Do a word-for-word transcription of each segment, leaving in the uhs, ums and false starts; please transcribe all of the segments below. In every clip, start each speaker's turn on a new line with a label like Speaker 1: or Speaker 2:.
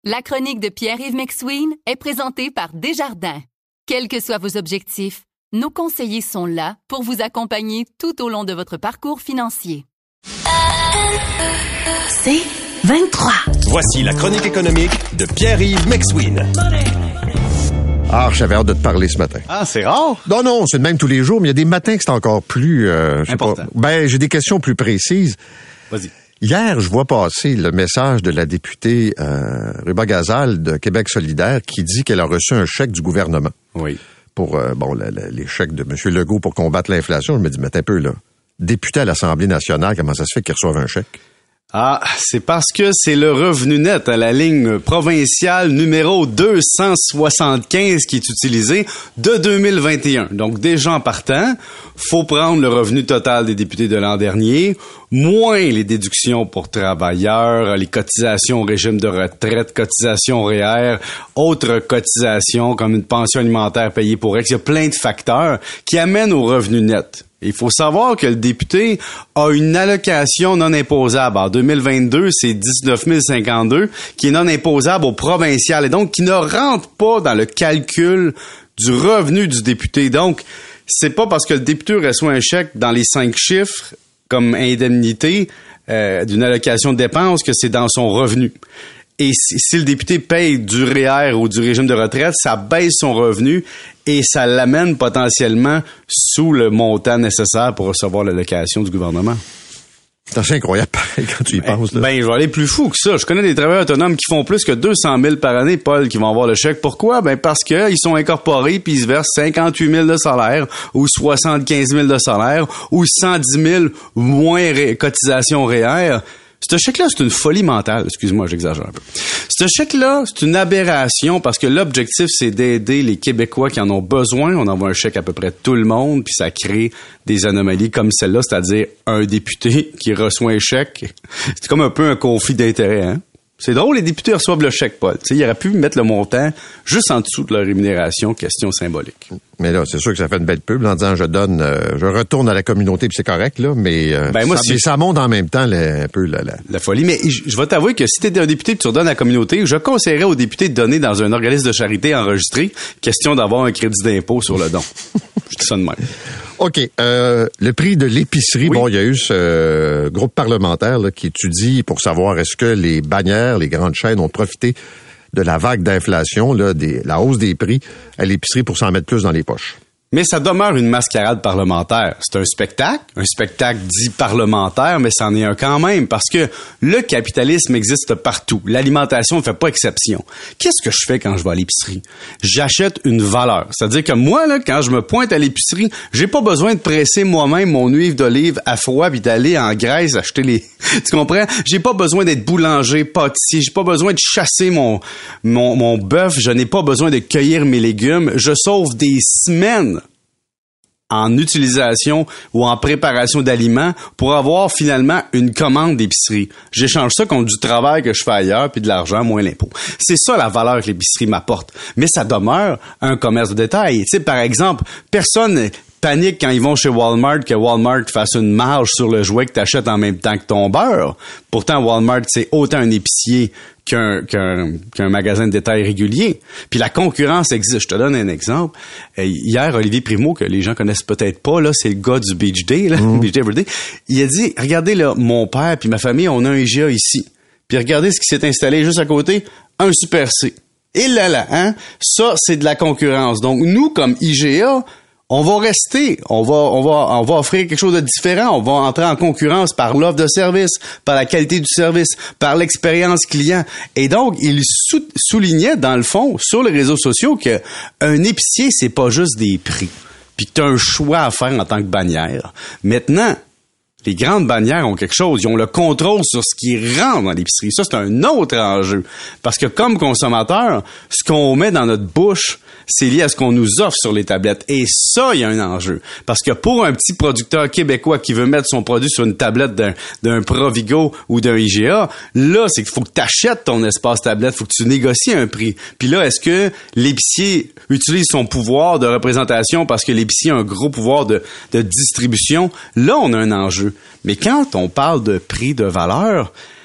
Speaker 1: La chronique de Pierre-Yves McSween est présentée par Desjardins. Quels que soient vos objectifs, nos conseillers sont là pour vous accompagner tout au long de votre parcours financier.
Speaker 2: C'est vingt-trois.
Speaker 3: Voici la chronique économique de Pierre-Yves McSween.
Speaker 4: Ah, j'avais hâte de te parler ce matin.
Speaker 5: Ah, c'est rare?
Speaker 4: Non, non, c'est le même tous les jours, mais il y a des matins que c'est encore plus... Euh, je sais
Speaker 5: important.
Speaker 4: pas. Ben, j'ai des questions plus précises.
Speaker 5: Vas-y.
Speaker 4: Hier, je vois passer le message de la députée euh, Ruba Gazal de Québec solidaire qui dit qu'elle a reçu un chèque du gouvernement.
Speaker 5: Oui.
Speaker 4: Pour, euh, bon, la, la, les chèques de M. Legault pour combattre l'inflation. Je me dis, mais un peu, là. Député à l'Assemblée nationale, comment ça se fait qu'il reçoive un chèque?
Speaker 5: Ah, c'est parce que c'est le revenu net à la ligne provinciale numéro deux cent soixante-quinze qui est utilisé de deux mille vingt et un. Donc, déjà en partant, faut prendre le revenu total des députés de l'an dernier, moins les déductions pour travailleurs, les cotisations au régime de retraite, cotisations R E E R, autres cotisations comme une pension alimentaire payée pour ex. Il y a plein de facteurs qui amènent au revenu net. Il faut savoir que le député a une allocation non imposable. En deux mille vingt-deux, c'est dix-neuf mille cinquante-deux qui est non imposable au provincial et donc qui ne rentre pas dans le calcul du revenu du député. Donc, c'est pas parce que le député reçoit un chèque dans les cinq chiffres comme indemnité euh, d'une allocation de dépenses que c'est dans son revenu. Et si, si le député paye du R E E R ou du régime de retraite, ça baisse son revenu et ça l'amène potentiellement sous le montant nécessaire pour recevoir l'allocation du gouvernement.
Speaker 4: C'est assez incroyable quand tu y
Speaker 5: Ben,
Speaker 4: penses. Là.
Speaker 5: ben, je vais aller plus fou que ça. Je connais des travailleurs autonomes qui font plus que deux cent mille par année, Paul, qui vont avoir le chèque. Pourquoi? Ben, parce que ils sont incorporés puis ils se versent cinquante-huit mille de salaire ou soixante-quinze mille de salaire ou cent dix mille moins ré- cotisation R E E R. Ce chèque-là, c'est une folie mentale. Excuse-moi, j'exagère un peu. Ce chèque-là, c'est une aberration parce que l'objectif, c'est d'aider les Québécois qui en ont besoin. On envoie un chèque à peu près tout le monde, puis ça crée des anomalies comme celle-là, c'est-à-dire un député qui reçoit un chèque. C'est comme un peu un conflit d'intérêts, hein? C'est drôle, les députés reçoivent le chèque, Paul. Tu sais, ils auraient pu mettre le montant juste en dessous de leur rémunération, question symbolique.
Speaker 4: Mais là, c'est sûr que ça fait une belle pub en disant je donne, euh, je retourne à la communauté, puis c'est correct, là, mais, euh,
Speaker 5: ben, moi,
Speaker 4: ça,
Speaker 5: si
Speaker 4: mais ça monte en même temps là, un peu la, la...
Speaker 5: la folie. Mais je, je vais t'avouer que si t'es un député et que tu redonnes à la communauté, je conseillerais aux députés de donner dans un organisme de charité enregistré, question d'avoir un crédit d'impôt sur le don. Je dis ça de même.
Speaker 4: OK. Euh, le prix de l'épicerie,
Speaker 5: Oui.
Speaker 4: bon, il y a eu ce euh, groupe parlementaire là, qui étudie pour savoir est-ce que les bannières, les grandes chaînes ont profité de la vague d'inflation, là, des, la hausse des prix à l'épicerie pour s'en mettre plus dans les poches.
Speaker 5: Mais ça demeure une mascarade parlementaire. C'est un spectacle, un spectacle dit parlementaire, mais c'en est un quand même, parce que le capitalisme existe partout. L'alimentation ne fait pas exception. Qu'est-ce que je fais quand je vais à l'épicerie? J'achète une valeur. C'est-à-dire que moi, là, quand je me pointe à l'épicerie, j'ai pas besoin de presser moi-même mon huile d'olive à froid puis d'aller en Grèce acheter les... Tu comprends? J'ai pas besoin d'être boulanger, pâtissier. J'ai pas besoin de chasser mon, mon, mon bœuf. Je n'ai pas besoin de cueillir mes légumes. Je sauve des semaines en utilisation ou en préparation d'aliments pour avoir finalement une commande d'épicerie. J'échange ça contre du travail que je fais ailleurs puis de l'argent moins l'impôt. C'est ça la valeur que l'épicerie m'apporte. Mais ça demeure un commerce de détail. Tu sais, par exemple, personne panique quand ils vont chez Walmart que Walmart fasse une marge sur le jouet que tu achètes en même temps que ton beurre. Pourtant, Walmart, c'est autant un épicier qu'un, qu'un, qu'un magasin de détail régulier. Puis la concurrence existe. Je te donne un exemple. Hier, Olivier Primo, que les gens connaissent peut-être pas, là, c'est le gars du Beach Day, là, mmh. Beach Day Everyday. Il a dit, regardez, là, mon père puis ma famille, on a un I G A ici. Puis regardez ce qui s'est installé juste à côté, un Super C. Et là, là, hein? Ça, c'est de la concurrence. Donc, nous, comme I G A, on va rester, on va, on va, on va offrir quelque chose de différent. On va entrer en concurrence par l'offre de service, par la qualité du service, par l'expérience client. Et donc, il sou- soulignait dans le fond sur les réseaux sociaux que un épicier, c'est pas juste des prix, puis que t'as un choix à faire en tant que bannière. Maintenant, les grandes bannières ont quelque chose. Ils ont le contrôle sur ce qui rentre dans l'épicerie. Ça, c'est un autre enjeu. Parce que comme consommateur, ce qu'on met dans notre bouche, c'est lié à ce qu'on nous offre sur les tablettes. Et ça, il y a un enjeu. Parce que pour un petit producteur québécois qui veut mettre son produit sur une tablette d'un, d'un Provigo ou d'un I G A, là, c'est qu'il faut que tu achètes ton espace tablette, il faut que tu négocies un prix. Puis là, est-ce que l'épicier utilise son pouvoir de représentation parce que l'épicier a un gros pouvoir de, de distribution? Là, on a un enjeu. Mais quand on parle de prix de valeur,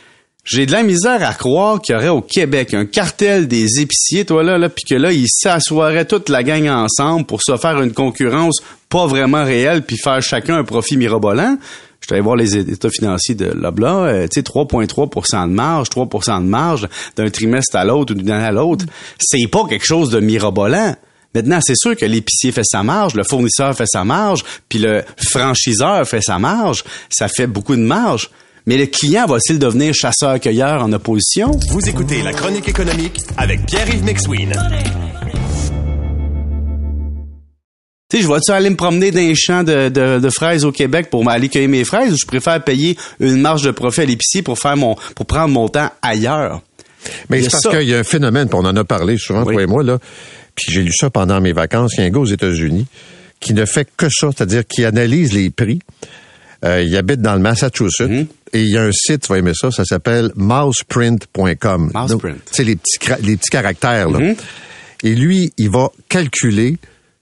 Speaker 5: J'ai de la misère à croire qu'il y aurait au Québec un cartel des épiciers, toi là, là, puis que là, ils s'assoiraient toute la gang ensemble pour se faire une concurrence pas vraiment réelle, puis faire chacun un profit mirobolant. Je suis allé voir les états financiers de Loblaw, euh, tu sais, trois virgule trois pour cent de marge, trois pour cent de marge d'un trimestre à l'autre ou d'une année à l'autre. C'est pas quelque chose de mirobolant. Maintenant, c'est sûr que l'épicier fait sa marge, le fournisseur fait sa marge, puis le franchiseur fait sa marge. Ça fait beaucoup de marge. Mais le client va-t-il devenir chasseur-cueilleur en opposition?
Speaker 3: Vous écoutez La Chronique économique avec Pierre-Yves McSween.
Speaker 5: Tu sais, je vais-tu aller me promener dans les champs de, de, de fraises au Québec pour aller cueillir mes fraises ou je préfère payer une marge de profit à l'épicier pour faire mon, pour prendre mon temps ailleurs?
Speaker 4: Mais c'est parce qu'il y a un phénomène, puis on en a parlé souvent, oui. toi et moi, là, puis j'ai lu ça pendant mes vacances. Il y a un gars aux États-Unis qui ne fait que ça, c'est-à-dire qui analyse les prix. Euh, il habite dans le Massachusetts mm-hmm. et il y a un site, tu vas aimer ça, ça s'appelle mouseprint point com.
Speaker 5: Mouseprint.
Speaker 4: Tu sais, les petits, les petits caractères, là.
Speaker 5: Mm-hmm.
Speaker 4: Et lui, il va calculer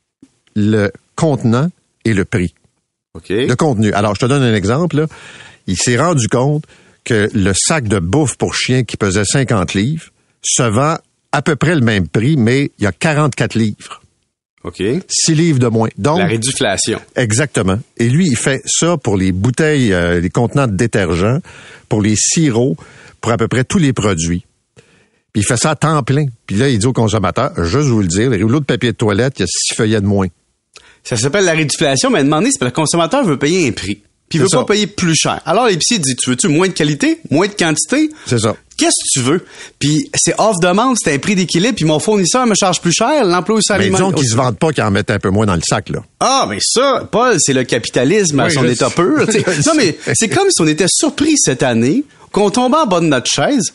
Speaker 4: le contenant et le prix.
Speaker 5: OK.
Speaker 4: Le contenu. Alors, je te donne un exemple, là. Il s'est rendu compte que le sac de bouffe pour chien qui pesait cinquante livres se vend à peu près le même prix, mais il y a quarante-quatre livres.
Speaker 5: OK.
Speaker 4: six livres de moins. Donc,
Speaker 5: la réduflation.
Speaker 4: Exactement. Et lui, il fait ça pour les bouteilles, euh, les contenants de détergents, pour les sirops, pour à peu près tous les produits. Puis il fait ça à temps plein. Puis là, il dit aux consommateurs, juste vous le dire, les rouleaux de papier de toilette, il y a six feuillets de moins.
Speaker 5: Ça s'appelle la réduflation, mais à demander, c'est parce que le consommateur veut payer un prix. Puis il veut pas payer plus cher. Alors l'épicier dit, tu veux-tu moins de qualité, moins de quantité?
Speaker 4: C'est ça.
Speaker 5: Qu'est-ce que tu veux? Puis c'est off-demande, c'est un prix d'équilibre, puis mon fournisseur me charge plus cher, l'employeur
Speaker 4: Mais disons qu'ils se vendent pas, qu'ils en mettent un peu moins dans le sac, là.
Speaker 5: Ah, mais ça, Paul, c'est le capitalisme à oui, son état pur. Non, mais c'est comme si on était surpris cette année, qu'on tombait en bas de notre chaise,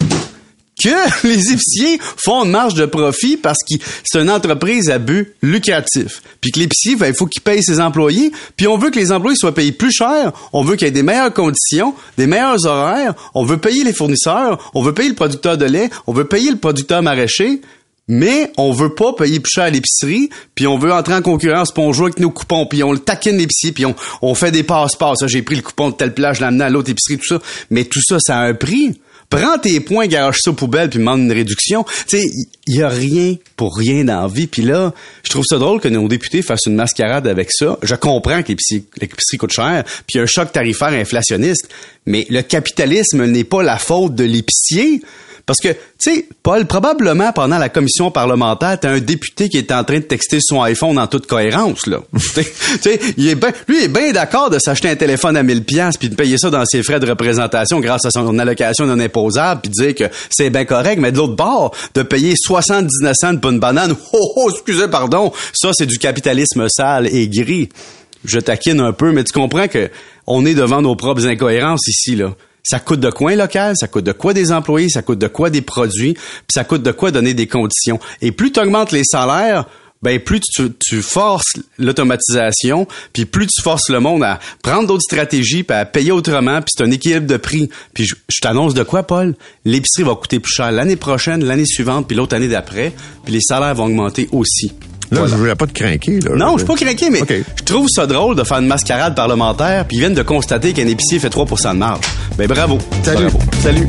Speaker 5: que les épiciers font une marge de profit parce que c'est une entreprise à but lucratif. Puis que l'épicier, ben, il faut qu'il paye ses employés. Puis on veut que les employés soient payés plus cher. On veut qu'il y ait des meilleures conditions, des meilleurs horaires. On veut payer les fournisseurs. On veut payer le producteur de lait. On veut payer le producteur maraîcher. Mais on veut pas payer plus cher à l'épicerie, puis on veut entrer en concurrence, puis on joue avec nos coupons, puis on le taquine l'épicier, puis on, on fait des passe-passe. J'ai pris le coupon de telle plage, je l'ai amené à l'autre épicerie, tout ça. Mais tout ça, ça a un prix. Prends tes points, garage ça aux poubelles, puis demande une réduction. Tu sais, il y a rien pour rien dans la vie. Puis là, je trouve ça drôle que nos députés fassent une mascarade avec ça. Je comprends que l'épicerie, l'épicerie coûte cher, puis il y a un choc tarifaire inflationniste. Mais le capitalisme n'est pas la faute de l'épicier. Parce que, tu sais, Paul, probablement pendant la commission parlementaire, t'as un député qui est en train de texter son iPhone en toute cohérence, là. Tu sais, il est ben, lui, il est bien d'accord de s'acheter un téléphone à mille piastres puis de payer ça dans ses frais de représentation grâce à son allocation non imposable puis de dire que c'est bien correct, mais de l'autre bord, de payer soixante-dix-neuf cents pour une banane, oh, oh, excusez, pardon, ça, c'est du capitalisme sale et gris. Je taquine un peu, mais tu comprends que on est devant nos propres incohérences ici, là. Ça coûte de quoi un local, ça coûte de quoi des employés, ça coûte de quoi des produits, puis ça coûte de quoi donner des conditions. Et plus tu augmentes les salaires, ben plus tu, tu forces l'automatisation, puis plus tu forces le monde à prendre d'autres stratégies, puis à payer autrement, puis c'est un équilibre de prix. Puis je, je t'annonce de quoi, Paul? L'épicerie va coûter plus cher l'année prochaine, l'année suivante, puis l'autre année d'après, puis les salaires vont augmenter aussi.
Speaker 4: Là,
Speaker 5: voilà.
Speaker 4: Je voulais pas te craquer, là.
Speaker 5: Non, je suis pas craqué, mais
Speaker 4: okay.
Speaker 5: Je trouve ça drôle de faire une mascarade parlementaire, puis ils viennent de constater qu'un épicier fait trois pour cent de marge. Ben bravo.
Speaker 4: Salut.
Speaker 5: Bravo. Salut.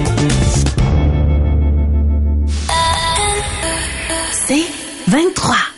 Speaker 2: C'est vingt-trois.